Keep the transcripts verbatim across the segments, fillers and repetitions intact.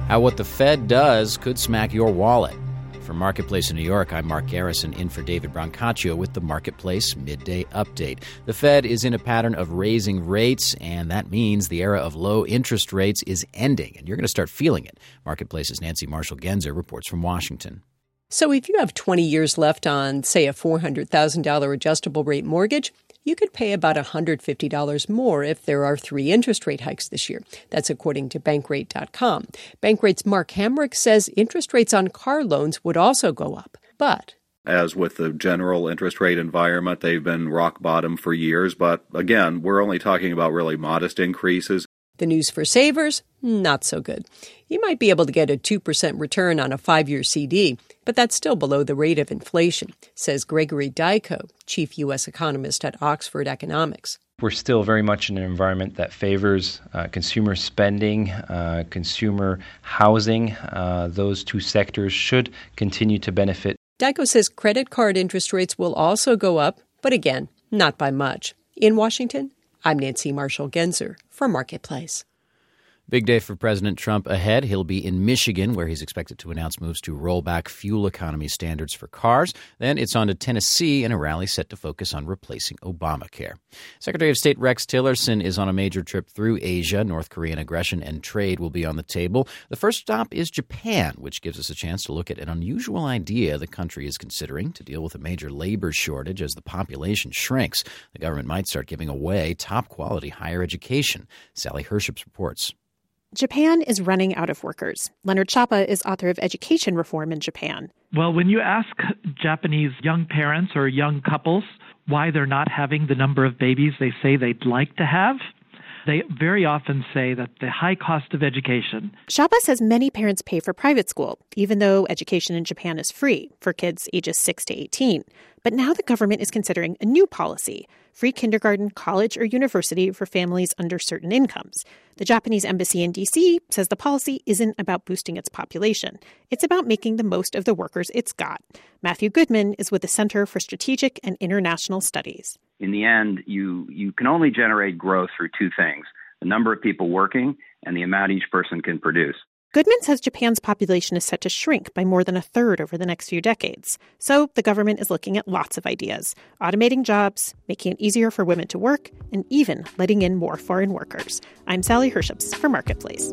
How what the Fed does could smack your wallet. From Marketplace in New York, I'm Mark Garrison, in for David Brancaccio with the Marketplace Midday Update. The Fed is in a pattern of raising rates, and that means the era of low interest rates is ending, and you're going to start feeling it. Marketplace's Nancy Marshall-Genzer reports from Washington. So if you have twenty years left on, say, a four hundred thousand dollars adjustable rate mortgage, you could pay about one hundred fifty dollars more if there are three interest rate hikes this year. That's according to Bankrate dot com. Bankrate's Mark Hamrick says interest rates on car loans would also go up. But as with the general interest rate environment, they've been rock bottom for years. But again, we're only talking about really modest increases. The news for savers? Not so good. You might be able to get a two percent return on a five-year C D, but that's still below the rate of inflation, says Gregory Dyko, chief U S economist at Oxford Economics. We're still very much in an environment that favors uh, consumer spending, uh, consumer housing. Uh, those two sectors should continue to benefit. Dyko says credit card interest rates will also go up, but again, not by much. In Washington, I'm Nancy Marshall-Genzer for Marketplace. Big day for President Trump ahead. He'll be in Michigan, where he's expected to announce moves to roll back fuel economy standards for cars. Then it's on to Tennessee in a rally set to focus on replacing Obamacare. Secretary of State Rex Tillerson is on a major trip through Asia. North Korean aggression and trade will be on the table. The first stop is Japan, which gives us a chance to look at an unusual idea the country is considering to deal with a major labor shortage as the population shrinks. The government might start giving away top-quality higher education. Sally Herships reports. Japan is running out of workers. Leonard Chapa is author of Education Reform in Japan. Well, when you ask Japanese young parents or young couples why they're not having the number of babies they say they'd like to have, they very often say that the high cost of education. Chapa says many parents pay for private school, even though education in Japan is free for kids ages six to eighteen. But now the government is considering a new policy, free kindergarten, college, or university for families under certain incomes. The Japanese embassy in D C says the policy isn't about boosting its population. It's about making the most of the workers it's got. Matthew Goodman is with the Center for Strategic and International Studies. In the end, you, you can only generate growth through two things, the number of people working and the amount each person can produce. Goodman says Japan's population is set to shrink by more than a third over the next few decades. So the government is looking at lots of ideas, automating jobs, making it easier for women to work, and even letting in more foreign workers. I'm Sally Herships for Marketplace.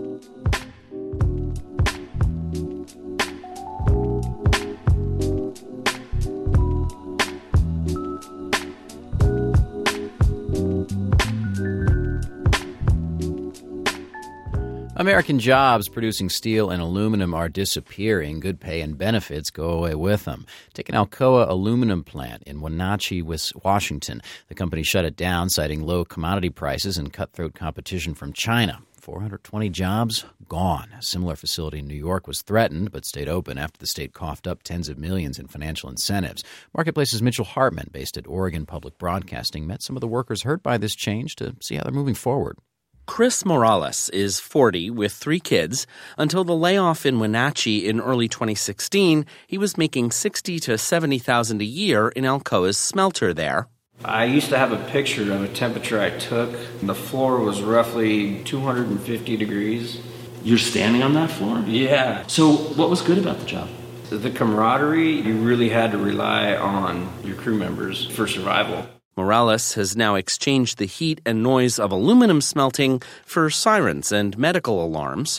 American jobs producing steel and aluminum are disappearing. Good pay and benefits go away with them. Take an Alcoa aluminum plant in Wenatchee, Washington. The company shut it down, citing low commodity prices and cutthroat competition from China. four hundred twenty jobs gone. A similar facility in New York was threatened but stayed open after the state coughed up tens of millions in financial incentives. Marketplace's Mitchell Hartman, based at Oregon Public Broadcasting, met some of the workers hurt by this change to see how they're moving forward. Chris Morales is forty with three kids. Until the layoff in Wenatchee in early twenty sixteen, he was making sixty thousand to seventy thousand dollars a year in Alcoa's smelter there. I used to have a picture of a temperature I took. The floor was roughly two hundred fifty degrees. You're standing on that floor? Yeah. So what was good about the job? The camaraderie, you really had to rely on your crew members for survival. Morales has now exchanged the heat and noise of aluminum smelting for sirens and medical alarms.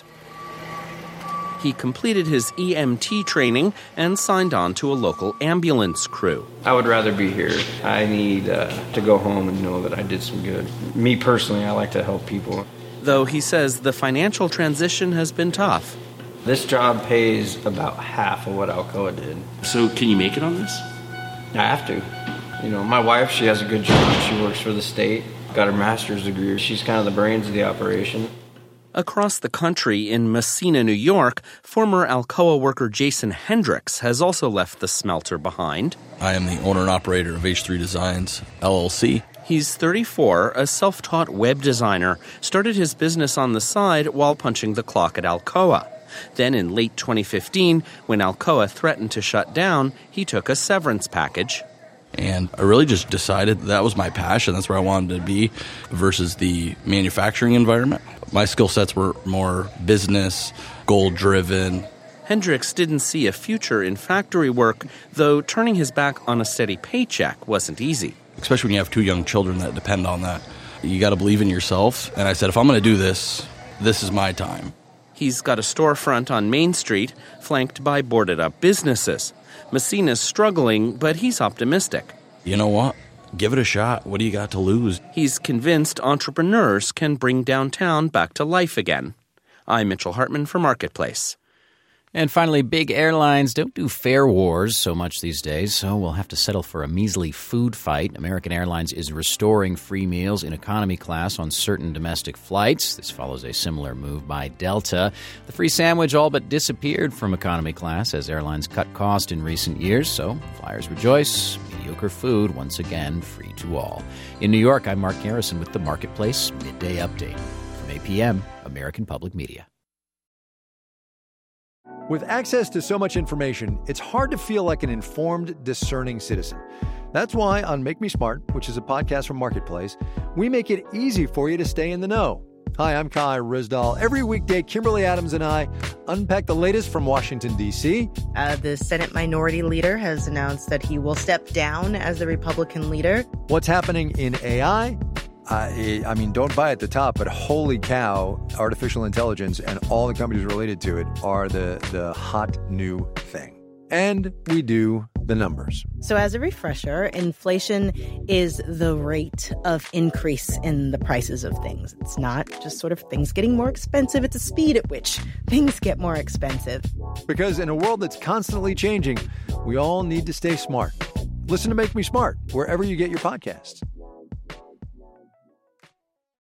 He completed his E M T training and signed on to a local ambulance crew. I would rather be here. I need uh, to go home and know that I did some good. Me personally, I like to help people. Though he says the financial transition has been tough. This job pays about half of what Alcoa did. So can you make it on this? I have to. You know, my wife, she has a good job. She works for the state, got her master's degree. She's kind of the brains of the operation. Across the country in Messina, New York, former Alcoa worker Jason Hendricks has also left the smelter behind. I am the owner and operator of H three Designs, L L C. He's thirty-four, a self-taught web designer, started his business on the side while punching the clock at Alcoa. Then in late twenty fifteen, when Alcoa threatened to shut down, he took a severance package And I really just decided that was my passion. That's where I wanted to be versus the manufacturing environment. My skill sets were more business, goal-driven. Hendricks didn't see a future in factory work, though turning his back on a steady paycheck wasn't easy. Especially when you have two young children that depend on that. You got to believe in yourself. And I said, if I'm going to do this, this is my time. He's got a storefront on Main Street, flanked by boarded-up businesses. Messina's struggling, but he's optimistic. You know what? Give it a shot. What do you got to lose? He's convinced entrepreneurs can bring downtown back to life again. I'm Mitchell Hartman for Marketplace. And finally, big airlines don't do fare wars so much these days, so we'll have to settle for a measly food fight. American Airlines is restoring free meals in economy class on certain domestic flights. This follows a similar move by Delta. The free sandwich all but disappeared from economy class as airlines cut cost in recent years, so flyers rejoice. Mediocre food, once again, free to all. In New York, I'm Mark Garrison with the Marketplace Midday Update. From eight p.m., American Public Media. With access to so much information, it's hard to feel like an informed, discerning citizen. That's why on Make Me Smart, which is a podcast from Marketplace, we make it easy for you to stay in the know. Hi, I'm Kai Rizdal. Every weekday, Kimberly Adams and I unpack the latest from Washington, D C Uh, the Senate Minority Leader has announced that he will step down as the Republican leader. What's happening in A I? Uh, I mean, don't buy at the top, but holy cow, artificial intelligence and all the companies related to it are the, the hot new thing. And we do the numbers. So as a refresher, inflation is the rate of increase in the prices of things. It's not just sort of things getting more expensive. It's a speed at which things get more expensive. Because in a world that's constantly changing, we all need to stay smart. Listen to Make Me Smart wherever you get your podcasts.